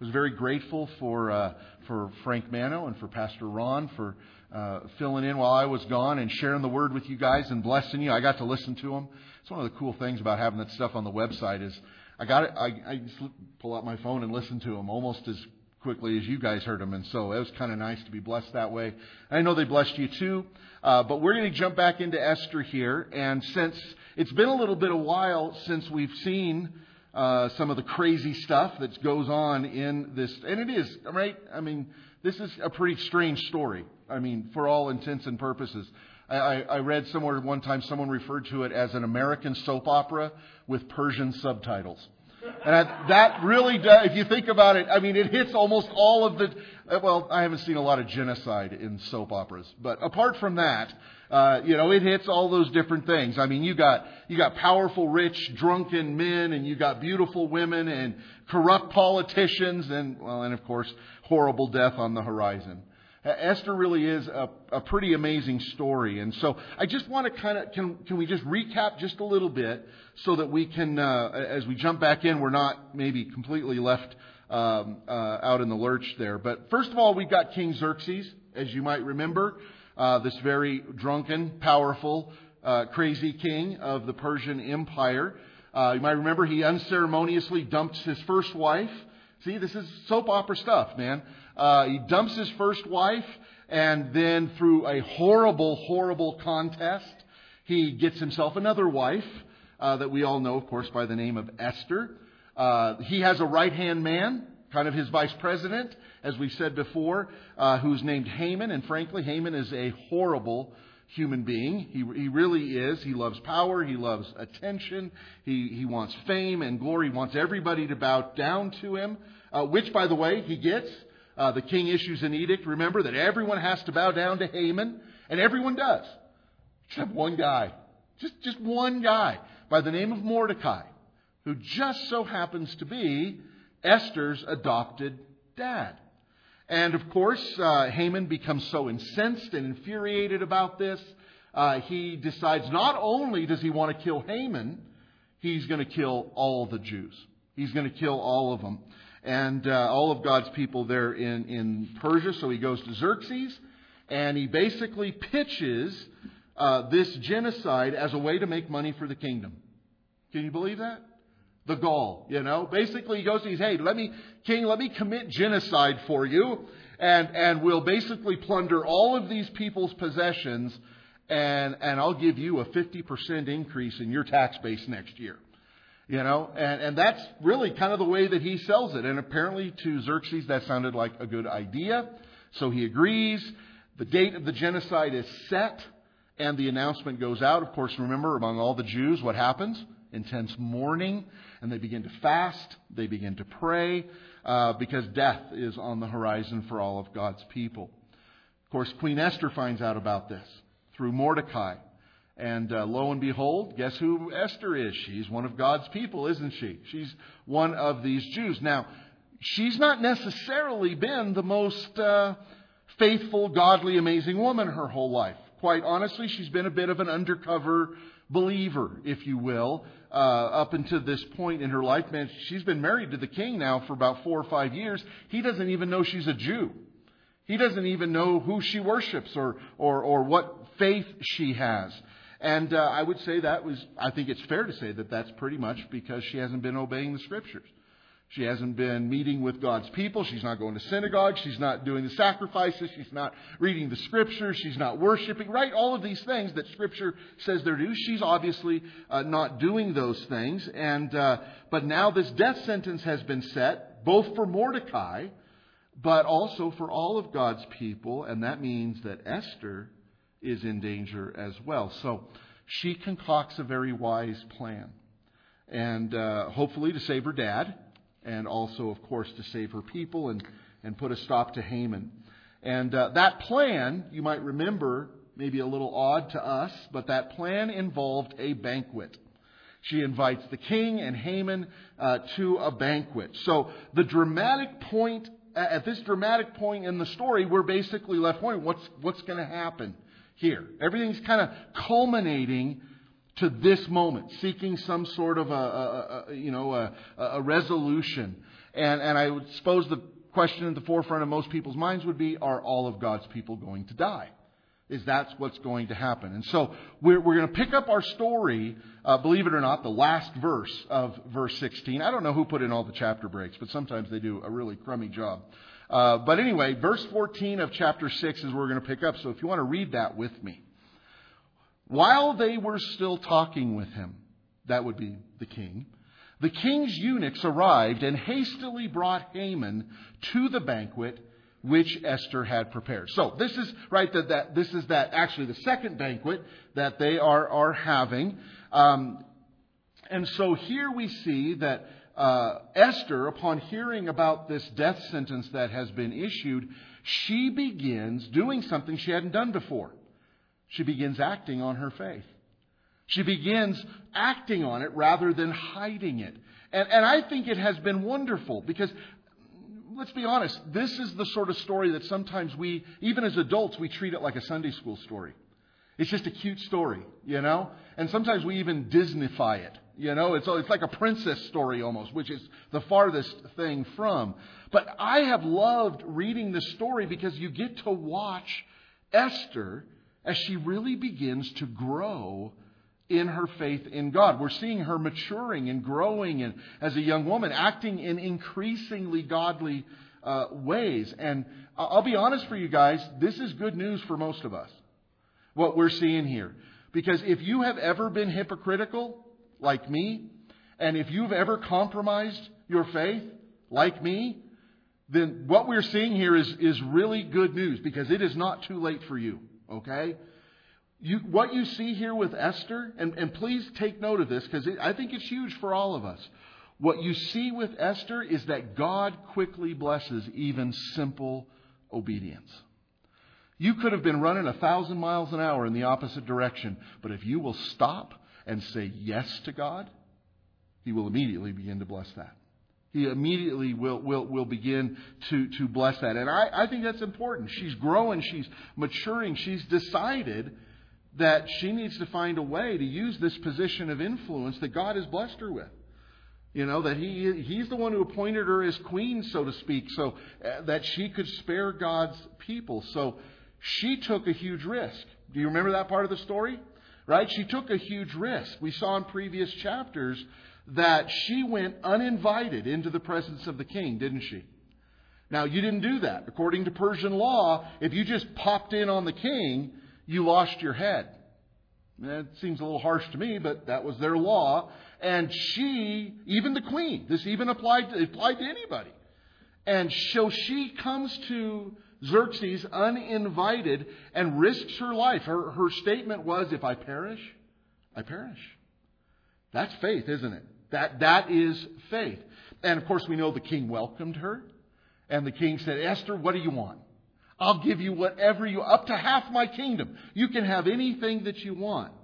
was very grateful for Frank Mano and for Pastor Ron for filling in while I was gone and sharing the word with you guys and blessing you. I got to listen to them. It's one of the cool things about having that stuff on the website is I just pull out my phone and listen to them almost as quickly as you guys heard them. And so it was kind of nice to be blessed that way. I know they blessed you too. But we're going to jump back into Esther here. And since it's been a little bit of while since we've seen some of the crazy stuff that goes on in this, and it is, right? I mean, this is a pretty strange story. I mean, for all intents and purposes. I read somewhere one time someone referred to it as an American soap opera with Persian subtitles. And that really does, if you think about it, I mean, it hits almost all of the, well, I haven't seen a lot of genocide in soap operas. But apart from that, it hits all those different things. I mean, you got powerful, rich, drunken men, and you got beautiful women, and corrupt politicians, and of course, horrible death on the horizon. Esther really is a pretty amazing story. And so I just want to can we just recap just a little bit so that we can, as we jump back in, we're not maybe completely left out in the lurch there. But first of all, we've got King Xerxes, as you might remember, this very drunken, powerful, crazy king of the Persian Empire. You might remember he unceremoniously dumped his first wife. See, this is soap opera stuff, man. He dumps his first wife, and then through a horrible, horrible contest, he gets himself another wife that we all know, of course, by the name of Esther. He has a right-hand man, kind of his vice president, as we said before, who's named Haman. And frankly, Haman is a horrible human being. He really is. He loves power. He loves attention. He wants fame and glory. He wants everybody to bow down to him, which, by the way, he gets. The king issues an edict, remember, that everyone has to bow down to Haman, and everyone does. Except one guy. Just one guy by the name of Mordecai, who just so happens to be Esther's adopted dad. And of course, Haman becomes so incensed and infuriated about this, he decides not only does he want to kill Haman, he's going to kill all the Jews. He's going to kill all of them. And all of God's people there in Persia. So he goes to Xerxes, and he basically pitches this genocide as a way to make money for the kingdom. Can you believe that? The gall, Basically, he goes, hey, let me commit genocide for you, and we'll basically plunder all of these people's possessions, and I'll give you a 50% increase in your tax base next year. And that's really kind of the way that he sells it. And apparently to Xerxes, that sounded like a good idea. So he agrees. The date of the genocide is set, and the announcement goes out. Of course, remember, among all the Jews, what happens? Intense mourning, and they begin to fast. They begin to pray, because death is on the horizon for all of God's people. Of course, Queen Esther finds out about this through Mordecai. And lo and behold, guess who Esther is? She's one of God's people, isn't she? She's one of these Jews. Now, she's not necessarily been the most faithful, godly, amazing woman her whole life. Quite honestly, she's been a bit of an undercover believer, if you will, up until this point in her life. Man, she's been married to the king now for about 4 or 5 years. He doesn't even know she's a Jew. He doesn't even know who she worships or what faith she has. And I would say I think it's fair to say that that's pretty much because she hasn't been obeying the Scriptures. She hasn't been meeting with God's people. She's not going to synagogue. She's not doing the sacrifices. She's not reading the Scriptures. She's not worshiping, right? All of these things that Scripture says they're due. She's obviously not doing those things. But now this death sentence has been set, both for Mordecai, but also for all of God's people. And that means that Esther is in danger as well. So she concocts a very wise plan. And hopefully to save her dad. And also, of course, to save her people and put a stop to Haman. And that plan, you might remember, maybe a little odd to us, but that plan involved a banquet. She invites the king and Haman to a banquet. So the dramatic point, at this dramatic point in the story, we're basically left wondering what's going to happen here. Everything's kind of culminating to this moment, seeking some sort of a resolution. And I would suppose the question at the forefront of most people's minds would be, are all of God's people going to die? Is that's what's going to happen? And so we're going to pick up our story, believe it or not, the last verse of verse 16. I don't know who put in all the chapter breaks, but sometimes they do a really crummy job. But anyway, verse 14 of chapter 6 is where we're going to pick up. So if you want to read that with me. While they were still talking with him, that would be the king, the king's eunuchs arrived and hastily brought Haman to the banquet which Esther had prepared. So this is right this is actually the second banquet that they are having. And so here we see that Esther, upon hearing about this death sentence that has been issued, she begins doing something she hadn't done before. She begins acting on her faith. She begins acting on it rather than hiding it. And I think it has been wonderful because, let's be honest, this is the sort of story that sometimes we, even as adults, we treat it like a Sunday school story. It's just a cute story, you know? And sometimes we even Disneyfy it, you know? It's like a princess story almost, which is the farthest thing from. But I have loved reading this story because you get to watch Esther as she really begins to grow in her faith in God. We're seeing her maturing and growing and as a young woman, acting in increasingly godly ways. And I'll be honest for you guys, this is good news for most of us, what we're seeing here. Because if you have ever been hypocritical, like me, and if you've ever compromised your faith, like me, then what we're seeing here is really good news, because it is not too late for you, okay? What you see here with Esther, and please take note of this, because I think it's huge for all of us. What you see with Esther is that God quickly blesses even simple obedience. You could have been running 1,000 miles an hour in the opposite direction, but if you will stop and say yes to God, He will immediately begin to bless that. He immediately will begin to bless that. And I think that's important. She's growing, she's maturing, she's decided that she needs to find a way to use this position of influence that God has blessed her with. You know, that He's the one who appointed her as queen, so to speak, so that she could spare God's people. So she took a huge risk. Do you remember that part of the story? Right? She took a huge risk. We saw in previous chapters that she went uninvited into the presence of the king, didn't she? Now, you didn't do that. According to Persian law, if you just popped in on the king, you lost your head. That seems a little harsh to me, but that was their law. And she, even the queen, this even applied to anybody. And so she comes to Xerxes uninvited and risks her life. Her statement was, if I perish, I perish. That's faith, isn't it? That is faith. And of course we know the king welcomed her. And the king said, Esther, what do you want? I'll give you whatever up to half my kingdom. You can have anything that you want.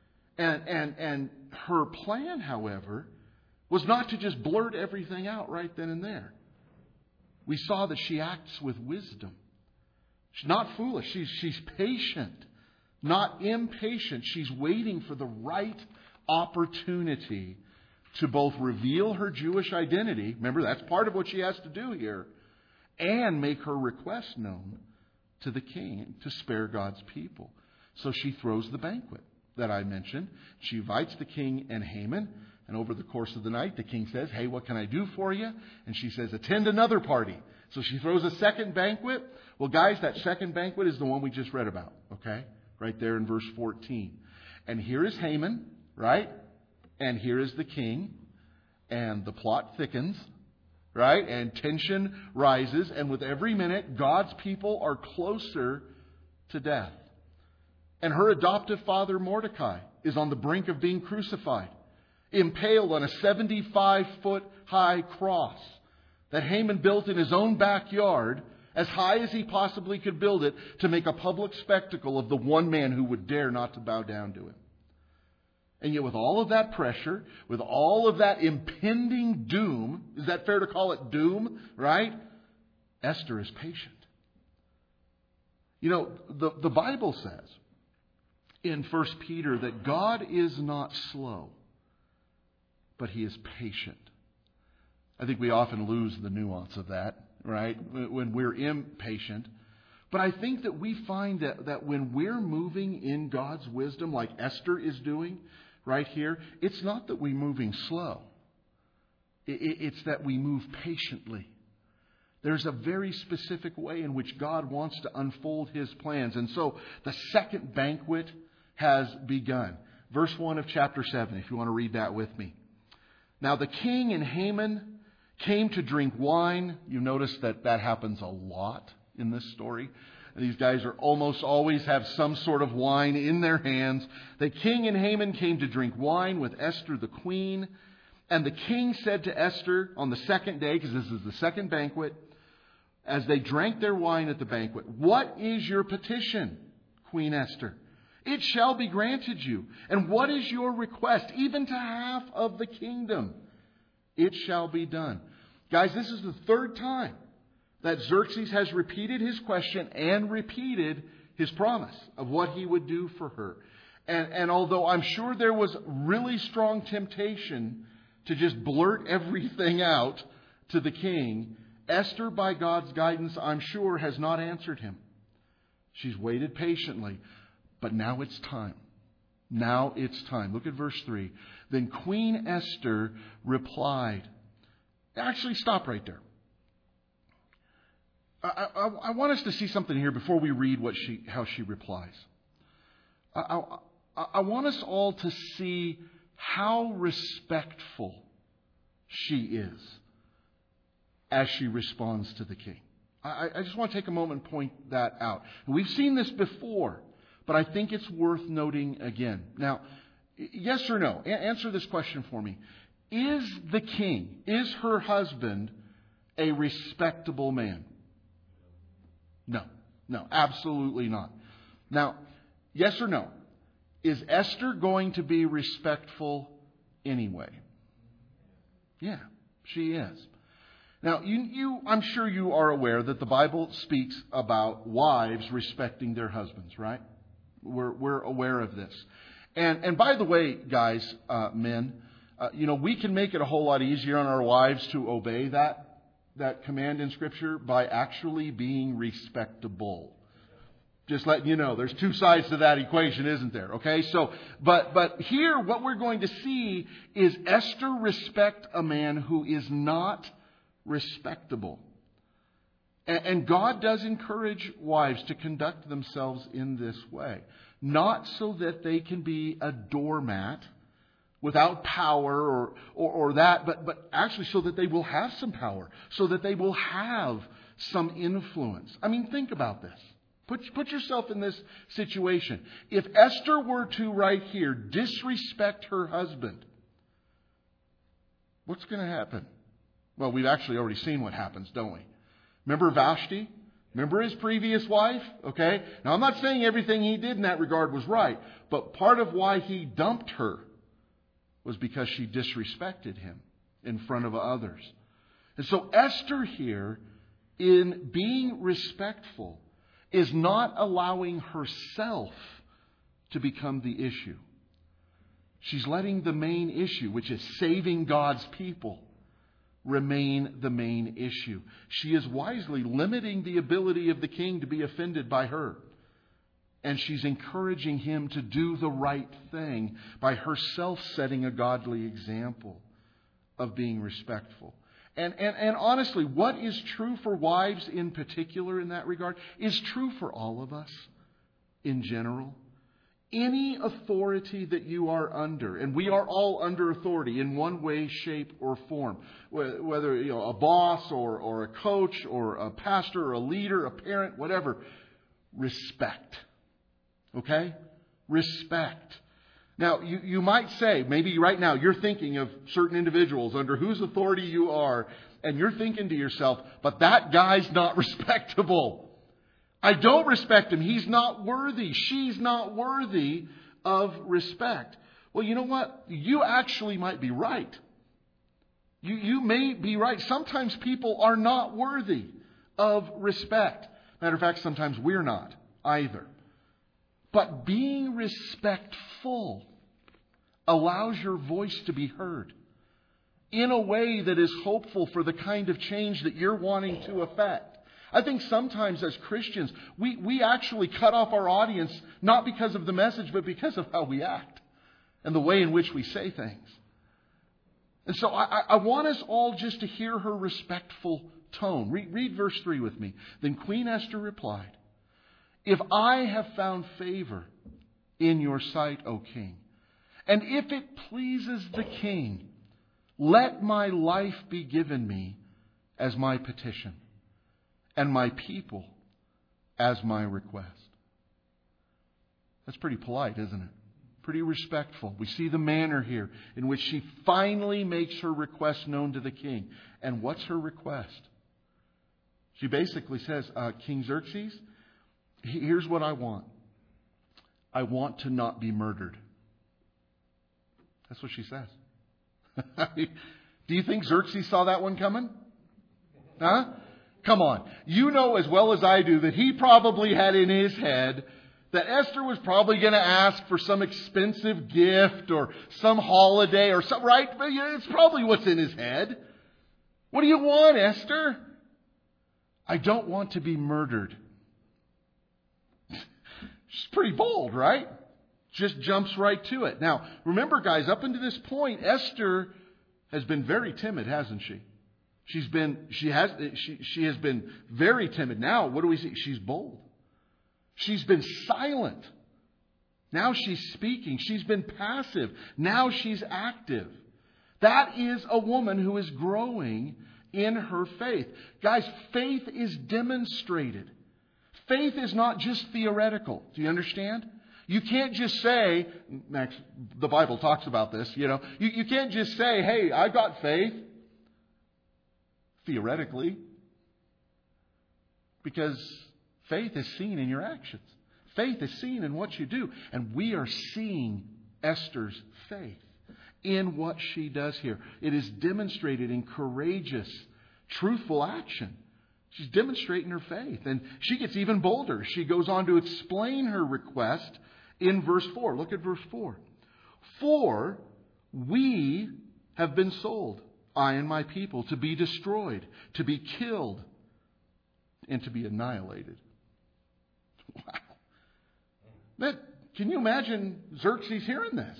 And her plan, however, was not to just blurt everything out right then and there. We saw that she acts with wisdom. She's not foolish. She's patient, not impatient. She's waiting for the right opportunity to both reveal her Jewish identity. Remember, that's part of what she has to do here. And make her request known to the king to spare God's people. So she throws the banquet that I mentioned. She invites the king and Haman. And over the course of the night, the king says, hey, what can I do for you? And she says, attend another party. So she throws a second banquet. Well, guys, that second banquet is the one we just read about. Okay? Right there in verse 14. And here is Haman, right? And here is the king. And the plot thickens. Right? And tension rises. And with every minute, God's people are closer to death. And her adoptive father, Mordecai, is on the brink of being crucified, impaled on a 75-foot high cross that Haman built in his own backyard, as high as he possibly could build it, to make a public spectacle of the one man who would dare not to bow down to him. And yet with all of that pressure, with all of that impending doom, is that fair to call it doom, right? Esther is patient. You know, the Bible says in 1 Peter that God is not slow, but He is patient. I think we often lose the nuance of that, right? When we're impatient. But I think that we find that when we're moving in God's wisdom, like Esther is doing right here, it's not that we're moving slow. It's that we move patiently. There's a very specific way in which God wants to unfold His plans. And so the second banquet has begun. Verse 1 of chapter 7, if you want to read that with me. Now the king and Haman came to drink wine. You notice that happens a lot in this story. These guys are almost always have some sort of wine in their hands. The king and Haman came to drink wine with Esther the queen. And the king said to Esther on the second day, because this is the second banquet, as they drank their wine at the banquet, "What is your petition, Queen Esther? It shall be granted you. And what is your request, even to half of the kingdom? It shall be done." Guys, this is the third time that Xerxes has repeated his question and repeated his promise of what he would do for her. And although I'm sure there was really strong temptation to just blurt everything out to the king, Esther, by God's guidance, I'm sure, has not answered him. She's waited patiently. But now it's time. Now it's time. Look at verse 3. Then Queen Esther replied. Actually, stop right there. I want us to see something here before we read how she replies. I want us all to see how respectful she is as she responds to the king. I just want to take a moment and point that out. We've seen this before, but I think it's worth noting again. Now, yes or no? Answer this question for me. Is the king, is her husband, a respectable man? No, absolutely not. Now, yes or no? Is Esther going to be respectful anyway? Yeah, she is. Now, I'm sure you are aware that the Bible speaks about wives respecting their husbands, right? We're aware of this. And by the way, guys, men, we can make it a whole lot easier on our wives to obey that command in Scripture by actually being respectable. Just letting you know, there's two sides to that equation, isn't there? Okay, so, but here what we're going to see is Esther respect a man who is not respectable. And God does encourage wives to conduct themselves in this way. Not so that they can be a doormat without power or that, but actually so that they will have some power, so that they will have some influence. I mean, think about this. Put yourself in this situation. If Esther were to, right here, disrespect her husband, what's going to happen? Well, we've actually already seen what happens, don't we? Remember Vashti? Remember his previous wife? Okay? Now, I'm not saying everything he did in that regard was right, but part of why he dumped her was because she disrespected him in front of others. And so Esther here, in being respectful, is not allowing herself to become the issue. She's letting the main issue, which is saving God's people, remain the main issue. She is wisely limiting the ability of the king to be offended by her. And she's encouraging him to do the right thing by herself setting a godly example of being respectful. And honestly, what is true for wives in particular in that regard is true for all of us in general. Any authority that you are under, and we are all under authority in one way, shape, or form, whether a boss or a coach or a pastor or a leader, a parent, whatever, respect. Okay? Respect. Now, you might say, maybe right now you're thinking of certain individuals under whose authority you are, and you're thinking to yourself, but that guy's not respectable. I don't respect him. He's not worthy. She's not worthy of respect. Well, you know what? You actually might be right. You may be right. Sometimes people are not worthy of respect. Matter of fact, sometimes we're not either. But being respectful allows your voice to be heard. in a way that is hopeful for the kind of change that you're wanting to affect. I think sometimes as Christians, we actually cut off our audience not because of the message, but because of how we act and the way in which we say things. And so I want us all just to hear her respectful tone. Read verse 3 with me. Then Queen Esther replied, "If I have found favor in your sight, O king, and if it pleases the king, let my life be given me as my petition, and my people as my request." That's pretty polite, isn't it? Pretty respectful. We see the manner here in which she finally makes her request known to the king. And what's her request? She basically says, King Xerxes, here's what I want. I want to not be murdered. That's what she says. Do you think Xerxes saw that one coming? Huh? Come on. You know as well as I do that he probably had in his head that Esther was probably going to ask for some expensive gift or some holiday or something, right? But it's probably what's in his head. What do you want, Esther? I don't want to be murdered. She's pretty bold, right? Just jumps right to it. Now, remember, guys, up until this point, Esther has been very timid, hasn't she? She has been very timid. Now, what do we see? She's bold. She's been silent. Now she's speaking. She's been passive. Now she's active. That is a woman who is growing in her faith. Guys, faith is demonstrated. Faith is not just theoretical. Do you understand? You can't just say, Max, the Bible talks about this, you can't just say, hey, I've got faith, theoretically, because faith is seen in your actions. Faith is seen in what you do. And we are seeing Esther's faith in what she does here. It is demonstrated in courageous, truthful action. She's demonstrating her faith. And she gets even bolder. She goes on to explain her request in verse 4. Look at verse 4. "For we have been sold, I and my people, to be destroyed, to be killed, and to be annihilated." Wow. Can you imagine Xerxes hearing this?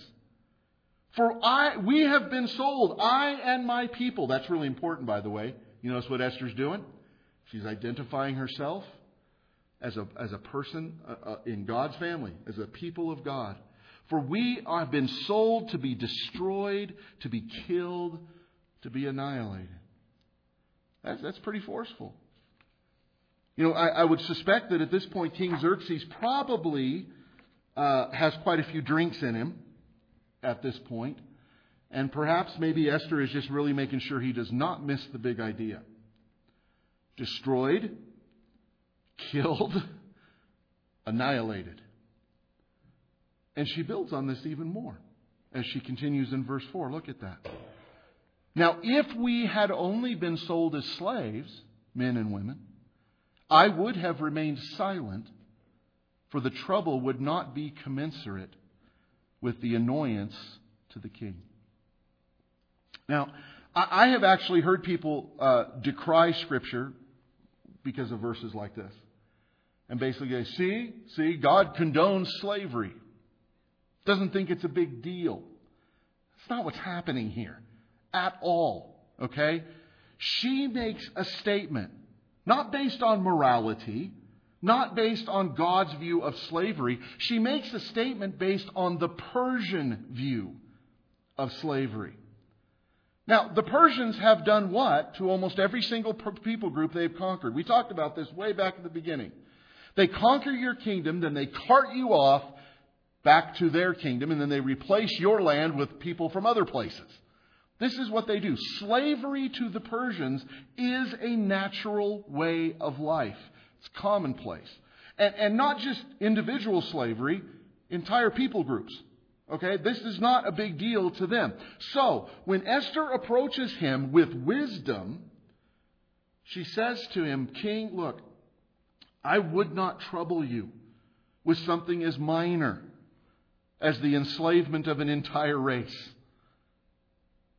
We have been sold, I and my people. That's really important, by the way. You notice what Esther's doing? She's identifying herself as a person in God's family, as a people of God. "For we have been sold to be destroyed, to be killed, to be annihilated." That's pretty forceful. I would suspect that at this point, King Xerxes probably has quite a few drinks in him at this point. And perhaps maybe Esther is just really making sure he does not miss the big idea. Destroyed, killed, annihilated. And she builds on this even more as she continues in verse 4. Look at that. "Now, if we had only been sold as slaves, men and women, I would have remained silent, for the trouble would not be commensurate with the annoyance to the king." Now, I have actually heard people decry Scripture because of verses like this. And basically say, see, God condones slavery. Doesn't think it's a big deal. It's not what's happening here at all. Okay? She makes a statement, not based on morality, not based on God's view of slavery. She makes a statement based on the Persian view of slavery. Now, the Persians have done what to almost every single people group they've conquered? We talked about this way back at the beginning. They conquer your kingdom, then they cart you off back to their kingdom, and then they replace your land with people from other places. This is what they do. Slavery to the Persians is a natural way of life. It's commonplace. And not just individual slavery, entire people groups. Okay, this is not a big deal to them. So, when Esther approaches him with wisdom, she says to him, "King, look, I would not trouble you with something as minor as the enslavement of an entire race.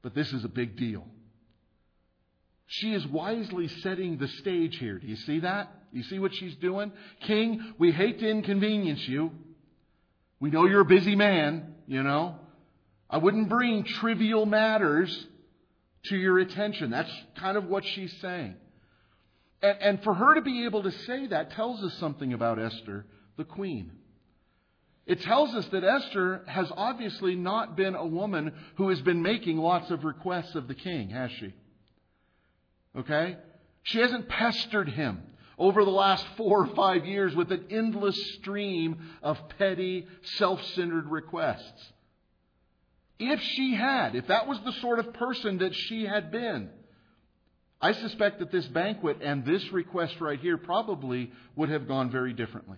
But this is a big deal. She is wisely setting the stage here. Do you see that? You see what she's doing? King, we hate to inconvenience you. We know you're a busy man, I wouldn't bring trivial matters to your attention. That's kind of what she's saying. And for her to be able to say that tells us something about Esther, the queen. It tells us that Esther has obviously not been a woman who has been making lots of requests of the king, has she? Okay? She hasn't pestered him over the last 4 or 5 years with an endless stream of petty, self-centered requests. If that was the sort of person that she had been, I suspect that this banquet and this request right here probably would have gone very differently.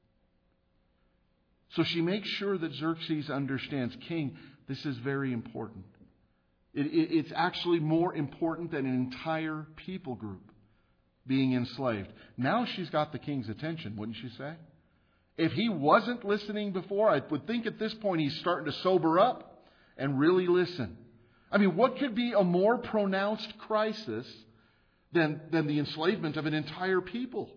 So she makes sure that Xerxes understands, King, this is very important. It's actually more important than an entire people group being enslaved. Now she's got the king's attention, wouldn't you say? If he wasn't listening before, I would think at this point he's starting to sober up and really listen. I mean, what could be a more pronounced crisis than the enslavement of an entire people?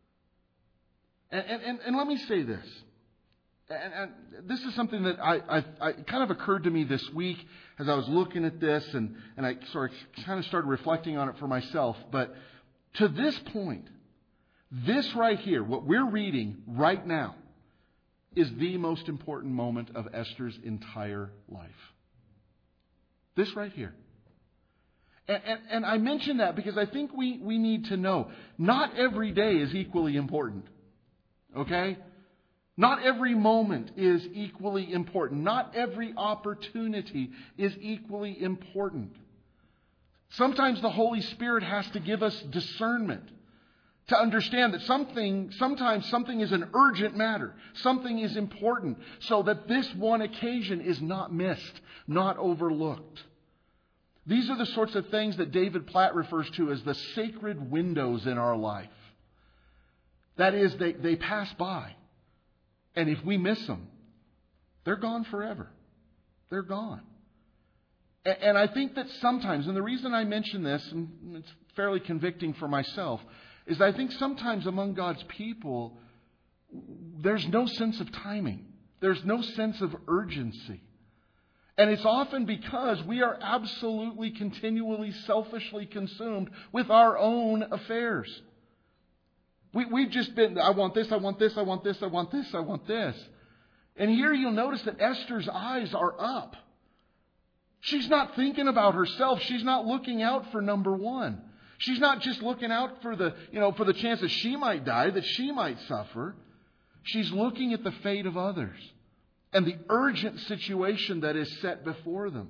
And let me say this. And this is something that I kind of occurred to me this week as I was looking at this, and I sort of kind of started reflecting on it for myself. But to this point, this right here, what we're reading right now, is the most important moment of Esther's entire life. This right here. And I mention that because I think we need to know, not every day is equally important. Okay? Not every moment is equally important. Not every opportunity is equally important. Sometimes the Holy Spirit has to give us discernment to understand that sometimes something is an urgent matter. Something is important, so that this one occasion is not missed, not overlooked. These are the sorts of things that David Platt refers to as the sacred windows in our life. That is, they pass by. And if we miss them, they're gone forever. They're gone. And I think that sometimes, and the reason I mention this, and it's fairly convicting for myself, is I think sometimes among God's people, there's no sense of timing. There's no sense of urgency. And it's often because we are absolutely, continually, selfishly consumed with our own affairs. We've just been, I want this, I want this, I want this, I want this, I want this. And here you'll notice that Esther's eyes are up. She's not thinking about herself. She's not looking out for number one. She's not just looking out for the chance that she might die, that she might suffer. She's looking at the fate of others and the urgent situation that is set before them.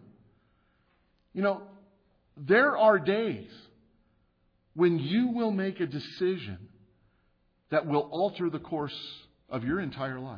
There are days when you will make a decision that will alter the course of your entire life.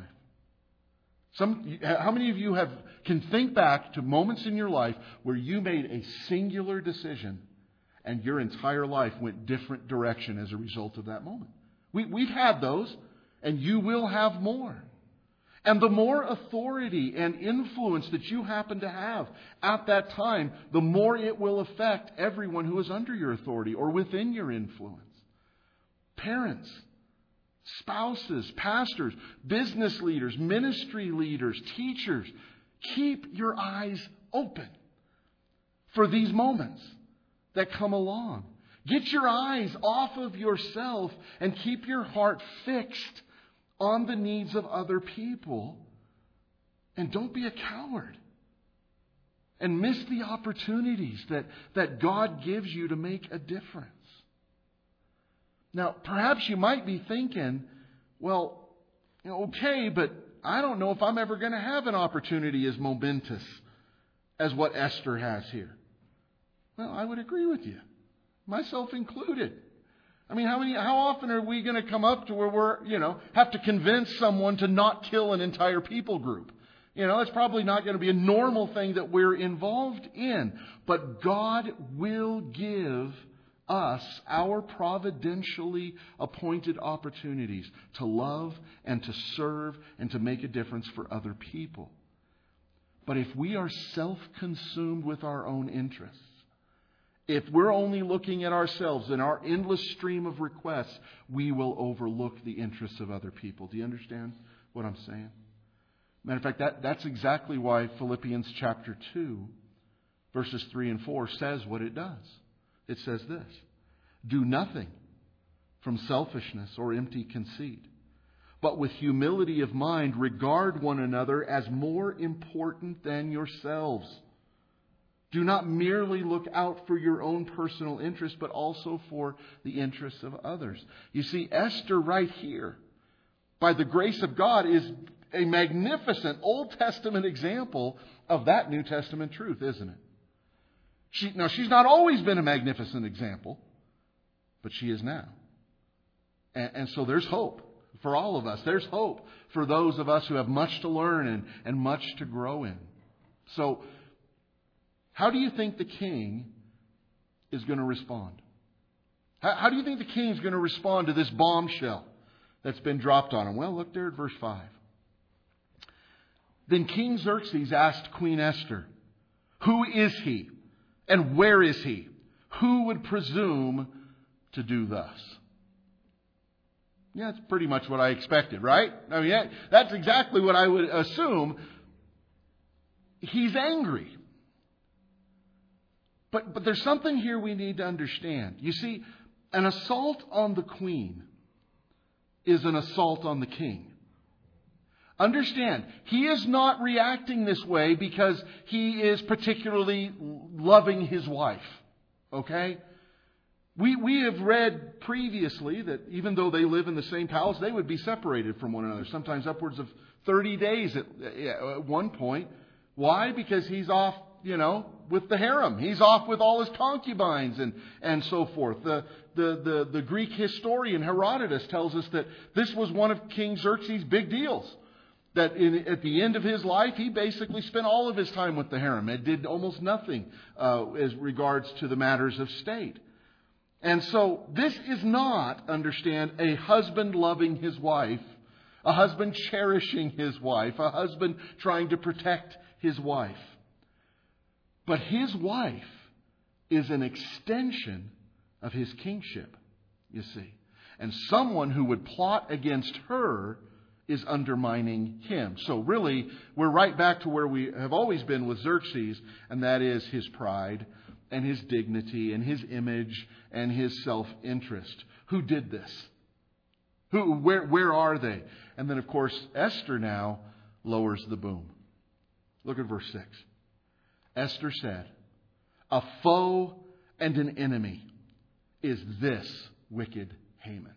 How many of you can think back to moments in your life where you made a singular decision and your entire life went different direction as a result of that moment? We've had those, and you will have more. And the more authority and influence that you happen to have at that time, the more it will affect everyone who is under your authority or within your influence. Parents, spouses, pastors, business leaders, ministry leaders, teachers, keep your eyes open for these moments that come along. Get your eyes off of yourself and keep your heart fixed on the needs of other people. And don't be a coward. And miss the opportunities that God gives you to make a difference. Now, perhaps you might be thinking, well, okay, but I don't know if I'm ever going to have an opportunity as momentous as what Esther has here. Well, I would agree with you, myself included. I mean, how often are we going to come up to where we're, have to convince someone to not kill an entire people group? It's probably not going to be a normal thing that we're involved in. But God will give us our providentially appointed opportunities to love and to serve and to make a difference for other people. But if we are self-consumed with our own interests, if we're only looking at ourselves and our endless stream of requests, we will overlook the interests of other people. Do you understand what I'm saying? Matter of fact, that's exactly why Philippians chapter 2, verses 3 and 4 says what it does. It says this: do nothing from selfishness or empty conceit, but with humility of mind regard one another as more important than yourselves. Do not merely look out for your own personal interest, but also for the interests of others. You see, Esther right here, by the grace of God, is a magnificent Old Testament example of that New Testament truth, isn't it? Now, she's not always been a magnificent example, but she is now. And so there's hope for all of us. There's hope for those of us who have much to learn and much to grow in. So, how do you think the king is going to respond? How do you think the king is going to respond to this bombshell that's been dropped on him? Well, look there at verse 5. Then King Xerxes asked Queen Esther, "Who is he? And where is he? Who would presume to do thus?" Yeah, that's pretty much what I expected, right? I mean, that's exactly what I would assume. He's angry. But there's something here we need to understand. You see, an assault on the queen is an assault on the king. Understand, he is not reacting this way because he is particularly loving his wife. Okay? We have read previously that even though they live in the same palace, they would be separated from one another, sometimes upwards of 30 days at one point. Why? Because he's off, with the harem. He's off with all his concubines and so forth. The Greek historian Herodotus tells us that this was one of King Xerxes' big deals. That at the end of his life, he basically spent all of his time with the harem. It did almost nothing as regards to the matters of state. And so this is not, understand, a husband loving his wife, a husband cherishing his wife, a husband trying to protect his wife. But his wife is an extension of his kingship, you see. And someone who would plot against her is undermining him. So really, we're right back to where we have always been with Xerxes, and that is his pride and his dignity and his image and his self-interest. Who did this? Where are they? And then, of course, Esther now lowers the boom. Look at verse 6. Esther said, "A foe and an enemy is this wicked Haman."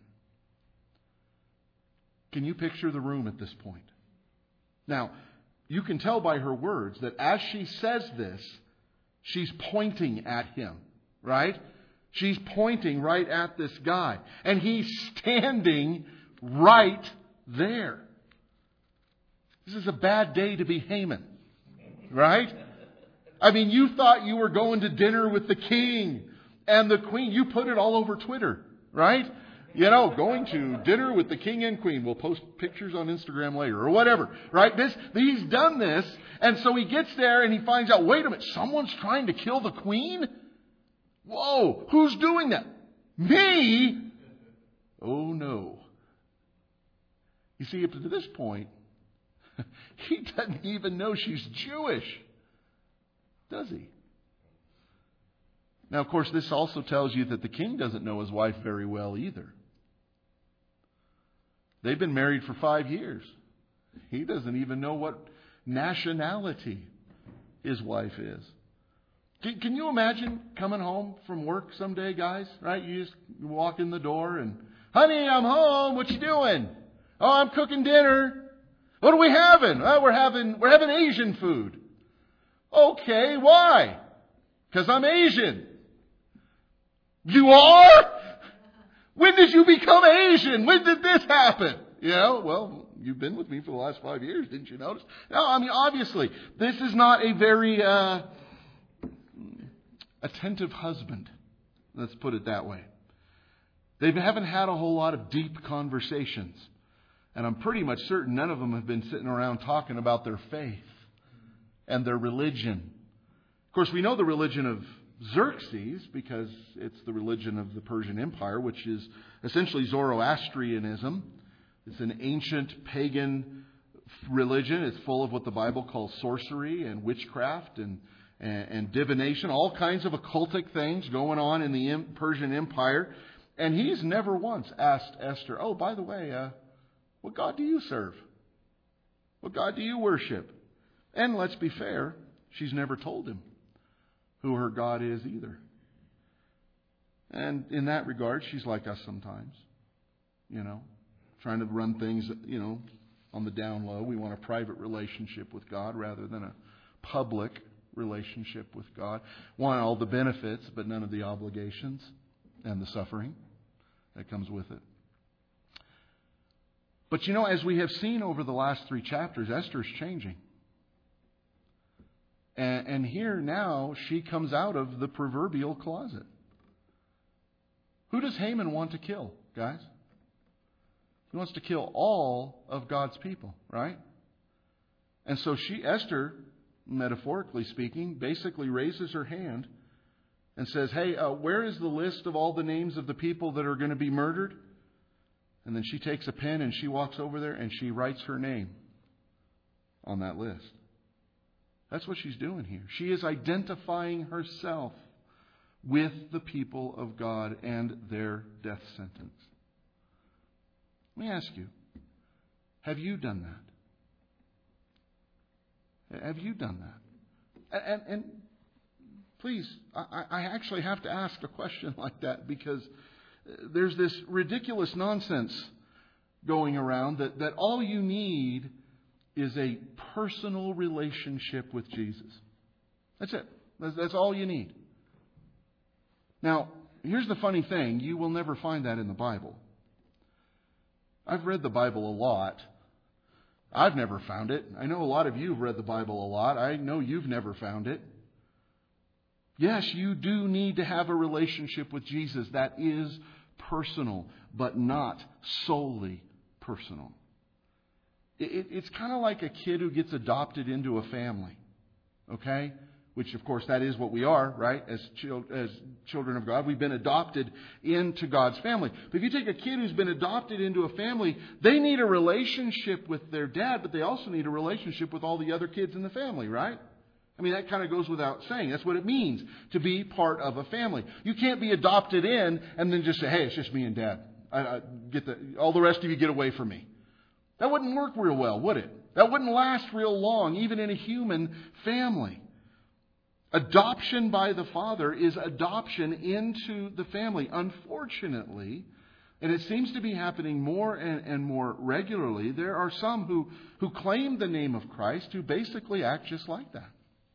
Can you picture the room at this point? Now, you can tell by her words that as she says this, she's pointing at him, right? She's pointing right at this guy. And he's standing right there. This is a bad day to be Haman, right? I mean, you thought you were going to dinner with the king and the queen. You put it all over Twitter, right? Going to dinner with the king and queen. We'll post pictures on Instagram later or whatever, right? He's done this. And so he gets there and he finds out, wait a minute, someone's trying to kill the queen? Whoa, who's doing that? Me? Oh no. You see, up to this point, he doesn't even know she's Jewish, does he? Now, of course, this also tells you that the king doesn't know his wife very well either. They've been married for 5 years. He doesn't even know what nationality his wife is. Can you imagine coming home from work someday, guys? Right? You just walk in the door and, "Honey, I'm home. What you doing?" "Oh, I'm cooking dinner." "What are we having?" "Well, we're having Asian food." "Okay, why?" "Because I'm Asian." "You are? When did you become Asian? When did this happen?" Well, you've been with me for the last 5 years. Didn't you notice? No, I mean, obviously, this is not a very attentive husband. Let's put it that way. They haven't had a whole lot of deep conversations. And I'm pretty much certain none of them have been sitting around talking about their faith and their religion. Of course, we know the religion of Xerxes because it's the religion of the Persian Empire, which is essentially Zoroastrianism. It's an ancient pagan religion. It's full of what the Bible calls sorcery and witchcraft and divination, all kinds of occultic things going on in the Persian Empire. And he's never once asked Esther, oh, by the way, what God do you serve? What God do you worship? And let's be fair, she's never told him who her God is either. And in that regard, she's like us sometimes, trying to run things, on the down low. We want a private relationship with God rather than a public relationship with God. Want all the benefits, but none of the obligations and the suffering that comes with it. But as we have seen over the last 3 chapters, Esther's changing. And here now she comes out of the proverbial closet. Who does Haman want to kill, guys? He wants to kill all of God's people, right? And so Esther, metaphorically speaking, basically raises her hand and says, hey, where is the list of all the names of the people that are going to be murdered? And then she takes a pen and she walks over there and she writes her name on that list. That's what she's doing here. She is identifying herself with the people of God and their death sentence. Let me ask you, have you done that? Have you done that? And please, I actually have to ask a question like that because there's this ridiculous nonsense going around that all you need is a personal relationship with Jesus. That's it. That's all you need. Now, here's the funny thing. You will never find that in the Bible. I've read the Bible a lot. I've never found it. I know a lot of you have read the Bible a lot. I know you've never found it. Yes, you do need to have a relationship with Jesus that is personal, but not solely personal. It's kind of like a kid who gets adopted into a family, okay? Which, of course, that is what we are, right? As children of God, we've been adopted into God's family. But if you take a kid who's been adopted into a family, they need a relationship with their dad, but they also need a relationship with all the other kids in the family, right? I mean, that kind of goes without saying. That's what it means to be part of a family. You can't be adopted in and then just say, hey, it's just me and Dad. All the rest of you get away from me. That wouldn't work real well, would it? That wouldn't last real long, even in a human family. Adoption by the Father is adoption into the family. Unfortunately, and it seems to be happening more and more regularly, there are some who claim the name of Christ who basically act just like that.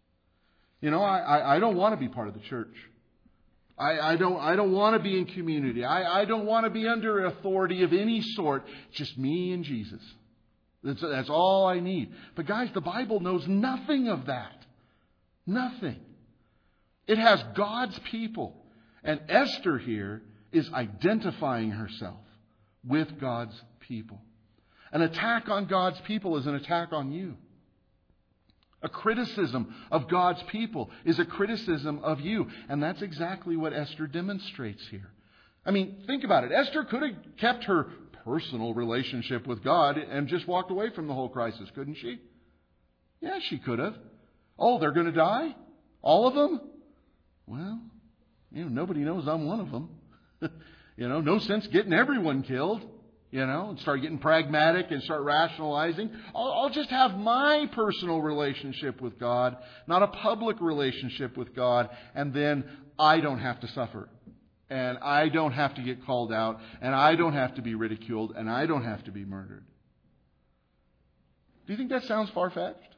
I don't want to be part of the church. I don't want to be in community. I don't want to be under authority of any sort. Just me and Jesus. That's all I need. But guys, the Bible knows nothing of that. Nothing. It has God's people. And Esther here is identifying herself with God's people. An attack on God's people is an attack on you. A criticism of God's people is a criticism of you. And that's exactly what Esther demonstrates here. I mean, think about it. Esther could have kept her personal relationship with God and just walked away from the whole crisis, couldn't she? Yeah, she could have. Oh, they're going to die? All of them? Well, nobody knows I'm one of them. No sense getting everyone killed. And start getting pragmatic and start rationalizing. I'll just have my personal relationship with God, not a public relationship with God, and then I don't have to suffer. And I don't have to get called out, and I don't have to be ridiculed, and I don't have to be murdered. Do you think that sounds far-fetched?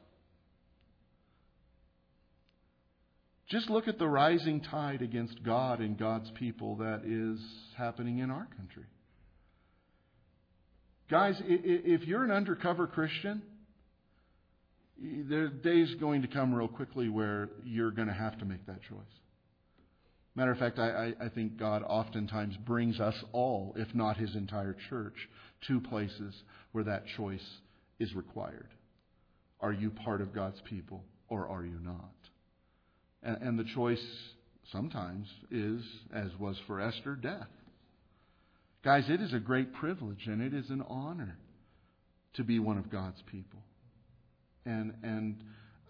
Just look at the rising tide against God and God's people that is happening in our country. Guys, if you're an undercover Christian, the day's going to come real quickly where you're going to have to make that choice. Matter of fact, I think God oftentimes brings us all, if not His entire church, to places where that choice is required. Are you part of God's people or are you not? And the choice sometimes is, as was for Esther, death. Guys, it is a great privilege and it is an honor to be one of God's people. And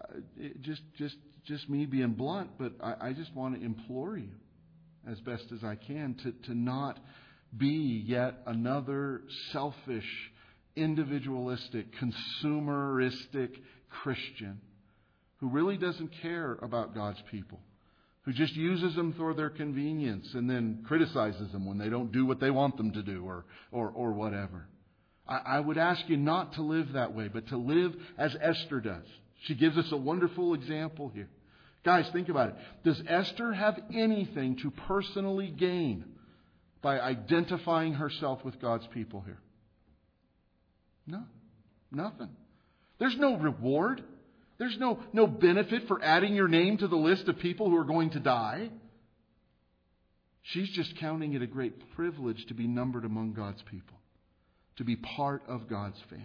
just me being blunt, but I just want to implore you as best as I can to not be yet another selfish, individualistic, consumeristic Christian who really doesn't care about God's people, who just uses them for their convenience and then criticizes them when they don't do what they want them to do or whatever. I would ask you not to live that way, but to live as Esther does. She gives us a wonderful example here. Guys, think about it. Does Esther have anything to personally gain by identifying herself with God's people here? No, nothing. There's no reward. There's no benefit for adding your name to the list of people who are going to die. She's just counting it a great privilege to be numbered among God's people, to be part of God's family.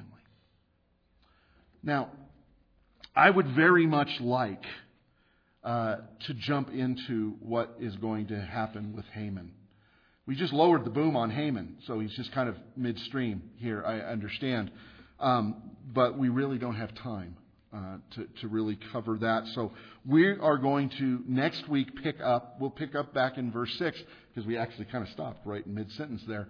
Now, I would very much like to jump into what is going to happen with Haman. We just lowered the boom on Haman, so he's just kind of midstream here, I understand. But we really don't have time to really cover that. So we are going to next week we'll pick up back in verse 6, because we actually kind of stopped right in mid-sentence there,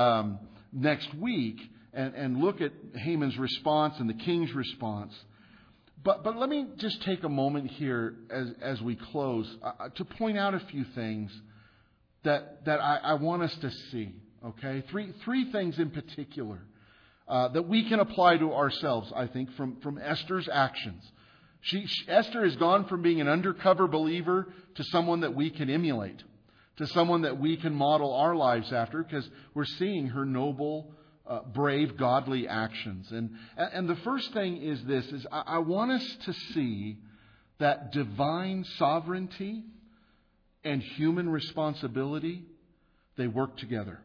next week, and look at Haman's response and the king's response. But let me just take a moment here as we close to point out a few things that I want us to see. Okay, three things in particular that we can apply to ourselves, I think, from Esther's actions. Esther has gone from being an undercover believer to someone that we can emulate, to someone that we can model our lives after, because we're seeing her noble, brave, godly actions. And the first thing is this, is I want us to see that divine sovereignty and human responsibility, they work together.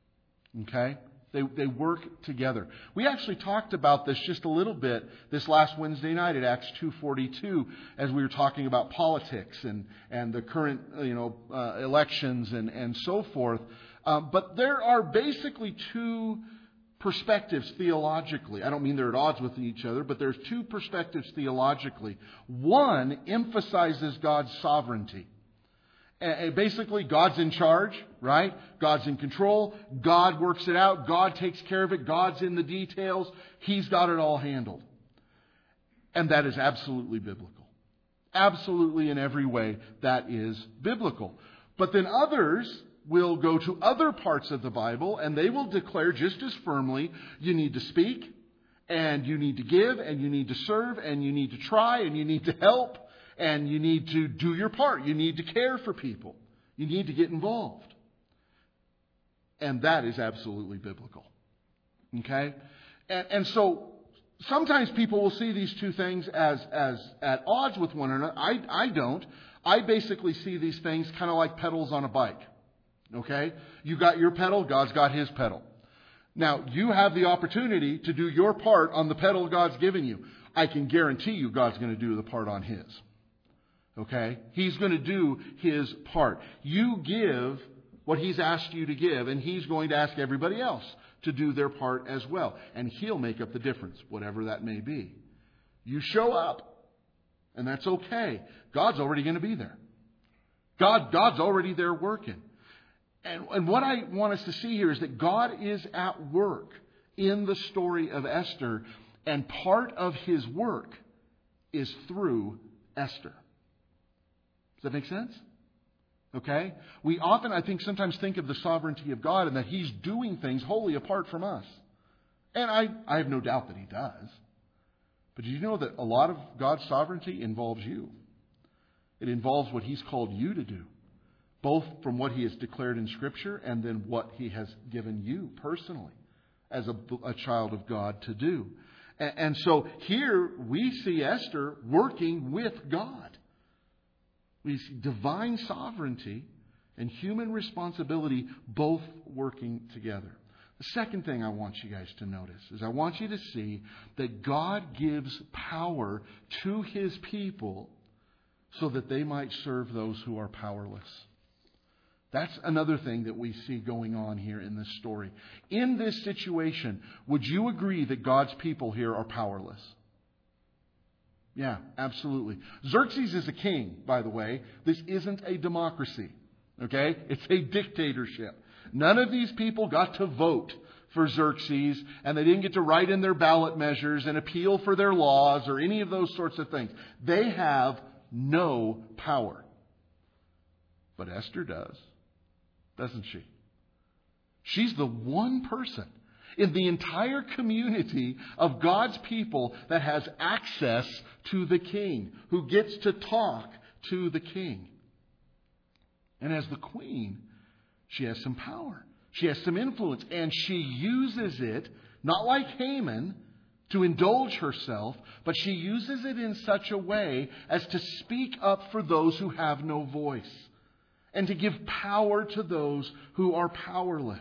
Okay? They work together. We actually talked about this just a little bit this last Wednesday night at Acts 2:42 as we were talking about politics and the current elections and so forth. But there are basically two perspectives theologically. I don't mean they're at odds with each other, but there's two perspectives theologically. One emphasizes God's sovereignty. Basically, God's in charge, right? God's in control. God works it out. God takes care of it. God's in the details. He's got it all handled. And that is absolutely biblical. Absolutely in every way, that is biblical. But then others will go to other parts of the Bible and they will declare just as firmly, you need to speak, and you need to give, and you need to serve, and you need to try, and you need to help. And you need to do your part. You need to care for people. You need to get involved. And that is absolutely biblical. Okay? And so sometimes people will see these two things as at odds with one another. I don't. I basically see these things kind of like pedals on a bike. Okay? You got your pedal, God's got His pedal. Now, you have the opportunity to do your part on the pedal God's given you. I can guarantee you God's going to do the part on His. Okay? He's going to do His part. You give what He's asked you to give, and He's going to ask everybody else to do their part as well. And He'll make up the difference, whatever that may be. You show up, and that's okay. God's already going to be there. God's already there working. And what I want us to see here is that God is at work in the story of Esther, and part of His work is through Esther. Does that make sense? Okay? We often, I think, sometimes think of the sovereignty of God and that He's doing things wholly apart from us. And I have no doubt that He does. But did you know that a lot of God's sovereignty involves you? It involves what He's called you to do, both from what He has declared in Scripture and then what He has given you personally as a child of God to do. And so here we see Esther working with God. We see divine sovereignty and human responsibility both working together. The second thing I want you guys to notice is I want you to see that God gives power to His people so that they might serve those who are powerless. That's another thing that we see going on here in this story. In this situation, would you agree that God's people here are powerless? Yeah, absolutely. Xerxes is a king, by the way. This isn't a democracy. Okay? It's a dictatorship. None of these people got to vote for Xerxes, and they didn't get to write in their ballot measures and appeal for their laws or any of those sorts of things. They have no power. But Esther does, doesn't she? She's the one person in the entire community of God's people that has access to the king, who gets to talk to the king. And as the queen, she has some power. She has some influence. And she uses it, not like Haman, to indulge herself, but she uses it in such a way as to speak up for those who have no voice and to give power to those who are powerless.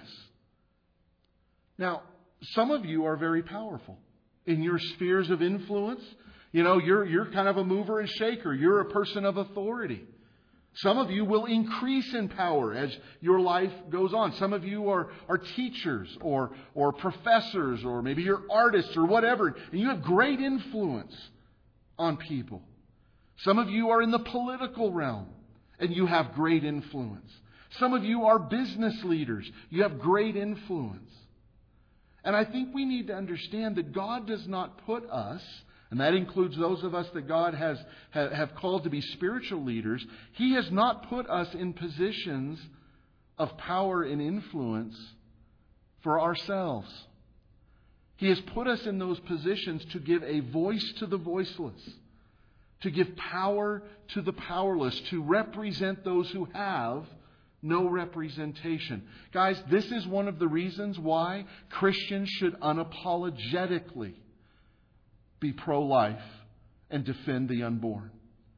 Now, some of you are very powerful in your spheres of influence. You know, you're kind of a mover and shaker. You're a person of authority. Some of you will increase in power as your life goes on. Some of you are teachers or professors, or maybe you're artists or whatever. And you have great influence on people. Some of you are in the political realm and you have great influence. Some of you are business leaders. You have great influence. And I think we need to understand that God does not put us, and that includes those of us that God have called to be spiritual leaders. He has not put us in positions of power and influence for ourselves. He has put us in those positions to give a voice to the voiceless, to give power to the powerless, to represent those who have no representation. Guys, this is one of the reasons why Christians should unapologetically be pro-life and defend the unborn.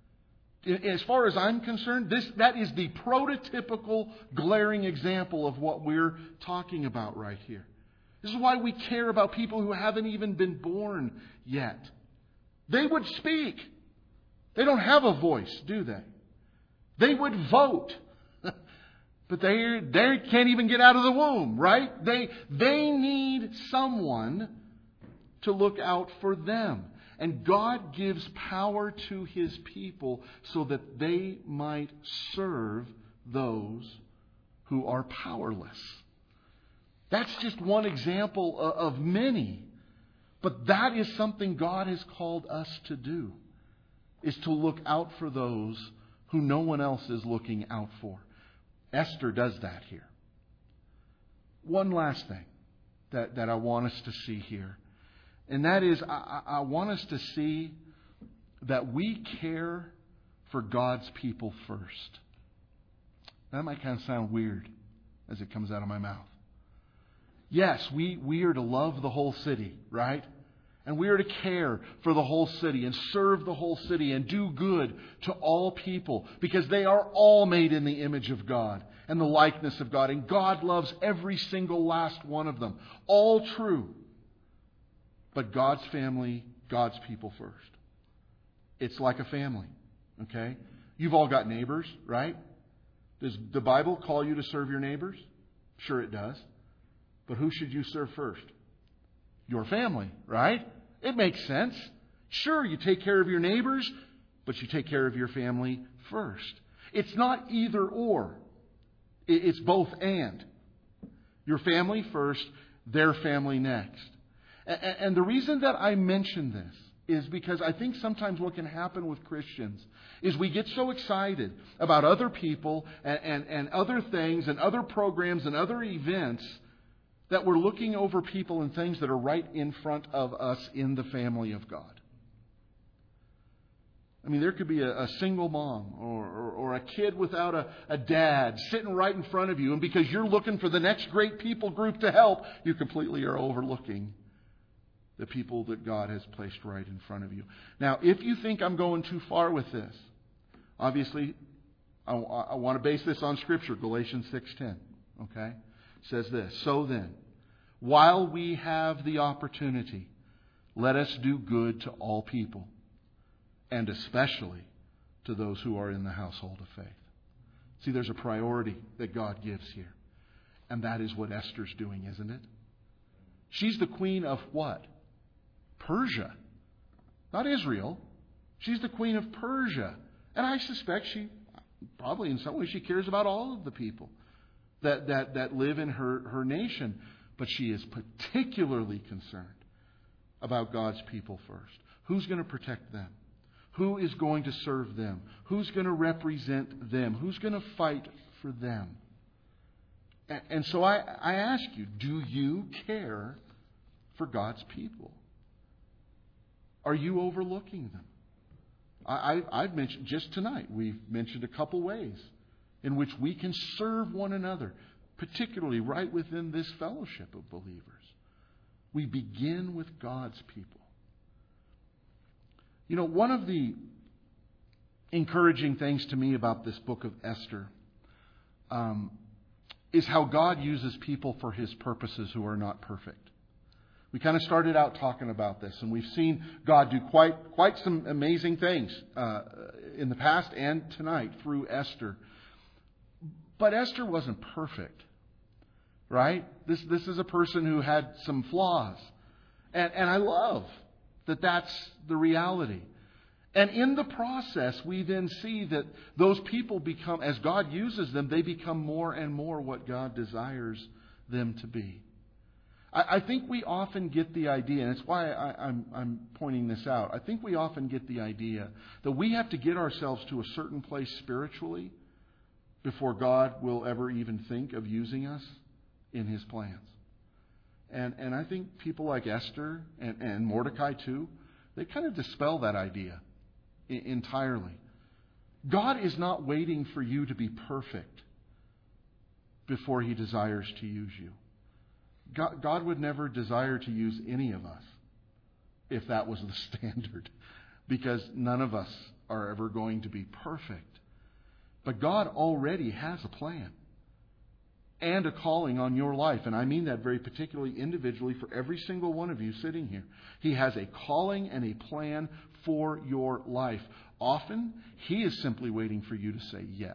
As far as I'm concerned, that is the prototypical glaring example of what we're talking about right here. This is why we care about people who haven't even been born yet. They would speak. They don't have a voice, do they? They would vote. But they can't even get out of the womb, right? They need someone to look out for them. And God gives power to His people so that they might serve those who are powerless. That's just one example of many. But that is something God has called us to do, is to look out for those who no one else is looking out for. Esther does that here. One last thing that I want us to see here. And that is, I want us to see that we care for God's people first. That might kind of sound weird as it comes out of my mouth. Yes, we are to love the whole city, right? And we are to care for the whole city and serve the whole city and do good to all people, because they are all made in the image of God and the likeness of God. And God loves every single last one of them. All true. But God's family, God's people first. It's like a family. Okay? You've all got neighbors, right? Does the Bible call you to serve your neighbors? Sure it does. But who should you serve first? Your family, right? It makes sense. Sure, you take care of your neighbors, but you take care of your family first. It's not either or. It's both and. Your family first, their family next. And the reason that I mention this is because I think sometimes what can happen with Christians is we get so excited about other people and other things and other programs and other events that we're looking over people and things that are right in front of us in the family of God. I mean, there could be a single mom or a kid without a dad sitting right in front of you, and because you're looking for the next great people group to help, you completely are overlooking the people that God has placed right in front of you. Now, if you think I'm going too far with this, obviously, I want to base this on Scripture. Galatians 6:10, okay? Says this: So then, while we have the opportunity, let us do good to all people, and especially to those who are in the household of faith. See, there's a priority that God gives here. And that is what Esther's doing, isn't it? She's the queen of what? Persia. Not Israel. She's the queen of Persia. And I suspect she, probably in some way, she cares about all of the people that live in her nation. But she is particularly concerned about God's people first. Who's going to protect them? Who is going to serve them? Who's going to represent them? Who's going to fight for them? And so I ask you, do you care for God's people? Are you overlooking them? I've mentioned, just tonight, we've mentioned a couple ways in which we can serve one another, particularly right within this fellowship of believers. We begin with God's people. You know, one of the encouraging things to me about this book of Esther is how God uses people for His purposes who are not perfect. We kind of started out talking about this, and we've seen God do quite some amazing things in the past and tonight through Esther. But Esther wasn't perfect, right? This is a person who had some flaws. And I love that that's the reality. And in the process, we then see that those people become, as God uses them, they become more and more what God desires them to be. I think we often get the idea, and it's why I'm pointing this out. I think we often get the idea that we have to get ourselves to a certain place spiritually before God will ever even think of using us in His plans. And I think people like Esther and Mordecai too, they kind of dispel that idea entirely. God is not waiting for you to be perfect before He desires to use you. God would never desire to use any of us if that was the standard, because none of us are ever going to be perfect. But God already has a plan and a calling on your life. And I mean that very particularly individually for every single one of you sitting here. He has a calling and a plan for your life. Often, He is simply waiting for you to say yes.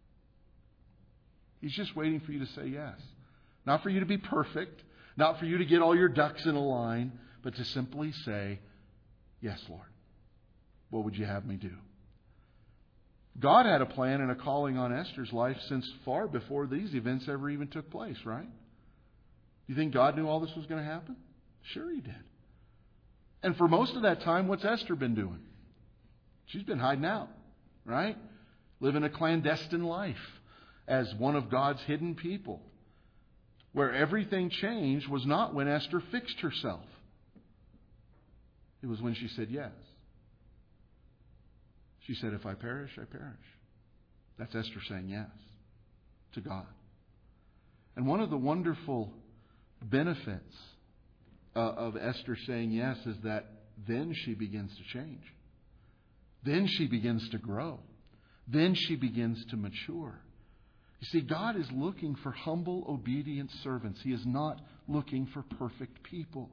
He's just waiting for you to say yes. Not for you to be perfect, not for you to get all your ducks in a line, but to simply say, yes, Lord. What would you have me do? God had a plan and a calling on Esther's life since far before these events ever even took place, right? You think God knew all this was going to happen? Sure He did. And for most of that time, what's Esther been doing? She's been hiding out, right? Living a clandestine life as one of God's hidden people. Where everything changed was not when Esther fixed herself. It was when she said yes. She said, if I perish, I perish. That's Esther saying yes to God. And one of the wonderful benefits of Esther saying yes is that then she begins to change. Then she begins to grow. Then she begins to mature. You see, God is looking for humble, obedient servants. He is not looking for perfect people.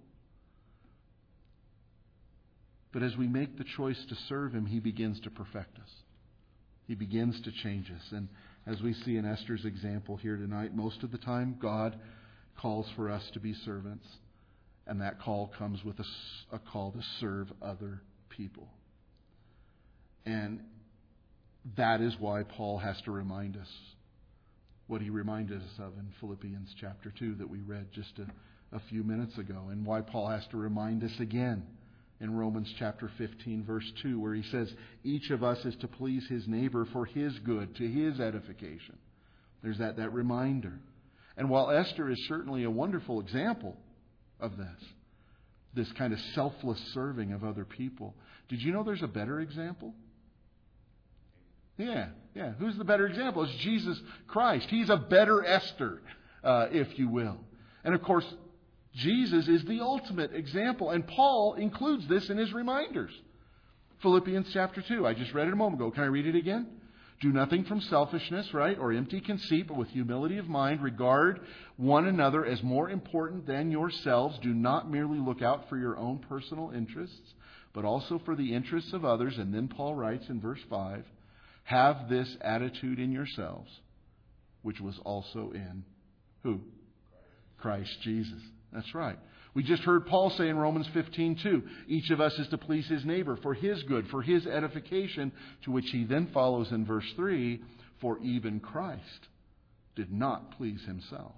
But as we make the choice to serve Him, He begins to perfect us. He begins to change us. And as we see in Esther's example here tonight, most of the time God calls for us to be servants. And that call comes with a call to serve other people. And that is why Paul has to remind us what he reminded us of in Philippians chapter 2 that we read just a few minutes ago. And why Paul has to remind us again in Romans chapter 15, verse 2, where he says, each of us is to please his neighbor for his good, to his edification. There's that reminder. And while Esther is certainly a wonderful example of this kind of selfless serving of other people, did you know there's a better example? Yeah. Who's the better example? It's Jesus Christ. He's a better Esther, if you will. And of course, Jesus is the ultimate example. And Paul includes this in his reminders. Philippians chapter 2. I just read it a moment ago. Can I read it again? Do nothing from selfishness, right, or empty conceit, but with humility of mind, regard one another as more important than yourselves. Do not merely look out for your own personal interests, but also for the interests of others. And then Paul writes in verse 5, have this attitude in yourselves, which was also in who? Christ Jesus. That's right. We just heard Paul say in Romans 15:2, each of us is to please his neighbor for his good, for his edification, to which he then follows in verse 3, for even Christ did not please himself.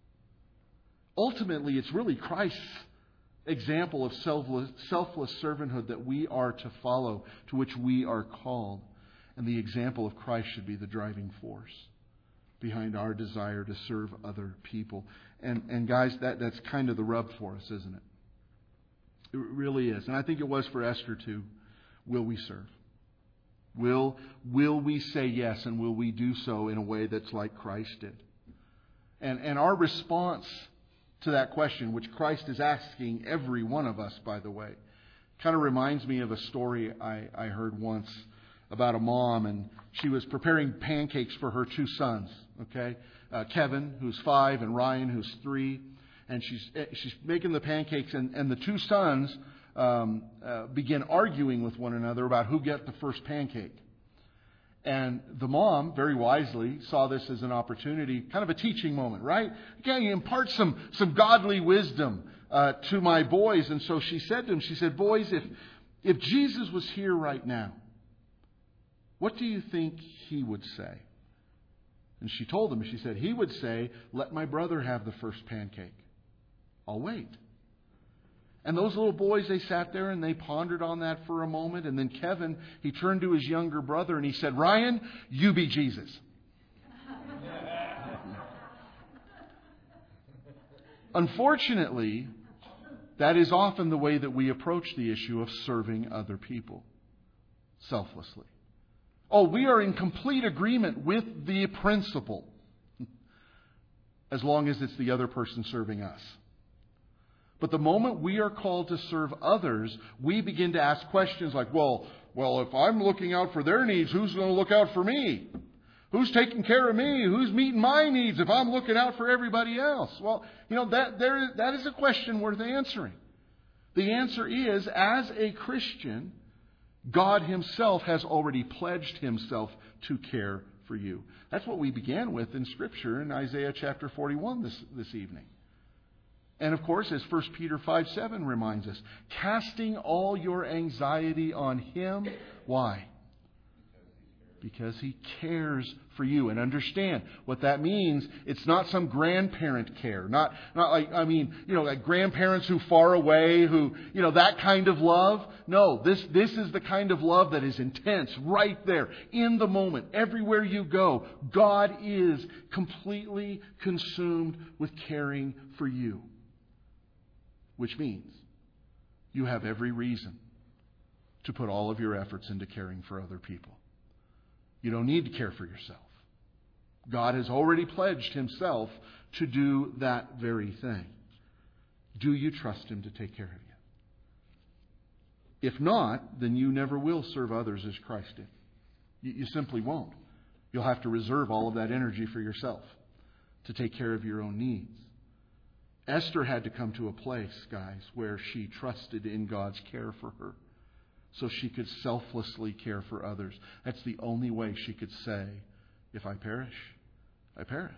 Ultimately, it's really Christ's example of selfless servanthood that we are to follow, to which we are called. And the example of Christ should be the driving force behind our desire to serve other people. And guys, that's kind of the rub for us, isn't it? It really is. And I think it was for Esther too. Will we serve? Will we say yes, and will we do so in a way that's like Christ did? And our response to that question, which Christ is asking every one of us, by the way, kind of reminds me of a story I heard once about a mom, and she was preparing pancakes for her two sons, okay? Kevin, who's 5, and Ryan, who's 3. And she's making the pancakes, and the two sons begin arguing with one another about who get the first pancake. And the mom, very wisely, saw this as an opportunity, kind of a teaching moment, right? Okay, you impart some godly wisdom to my boys. And so she said to them, she said, boys, if Jesus was here right now, what do you think he would say? And she told them, she said, he would say, let my brother have the first pancake. I'll wait. And those little boys, they sat there and they pondered on that for a moment. And then Kevin, he turned to his younger brother and he said, Ryan, you be Jesus. Unfortunately, that is often the way that we approach the issue of serving other people selflessly. Oh, we are in complete agreement with the principle, as long as it's the other person serving us. But the moment we are called to serve others, we begin to ask questions like, well, if I'm looking out for their needs, who's going to look out for me? Who's taking care of me? Who's meeting my needs if I'm looking out for everybody else? Well, that is a question worth answering. The answer is, as a Christian, God himself has already pledged himself to care for you. That's what we began with in Scripture in Isaiah chapter 41 this evening. And of course, as 1 Peter 5:7 reminds us, casting all your anxiety on him. Why? Because he cares for you. And understand what that means. It's not some grandparent care. Not like, like grandparents who far away, who, that kind of love. No, this is the kind of love that is intense right there in the moment. Everywhere you go, God is completely consumed with caring for you. Which means you have every reason to put all of your efforts into caring for other people. You don't need to care for yourself. God has already pledged himself to do that very thing. Do you trust him to take care of you? If not, then you never will serve others as Christ did. You simply won't. You'll have to reserve all of that energy for yourself to take care of your own needs. Esther had to come to a place, guys, where she trusted in God's care for her so she could selflessly care for others. That's the only way she could say, if I perish, I perish.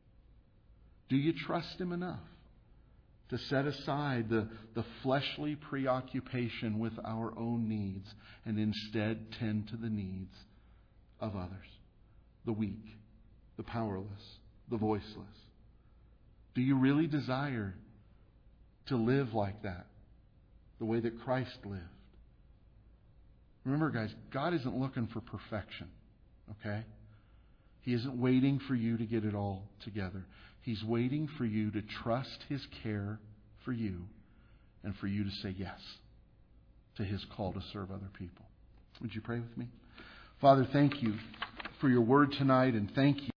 Do you trust him enough to set aside the fleshly preoccupation with our own needs and instead tend to the needs of others? The weak, the powerless, the voiceless. Do you really desire to live like that, the way that Christ lived? Remember, guys, God isn't looking for perfection, okay? He isn't waiting for you to get it all together. He's waiting for you to trust his care for you and for you to say yes to his call to serve other people. Would you pray with me? Father, thank you for your word tonight, and thank you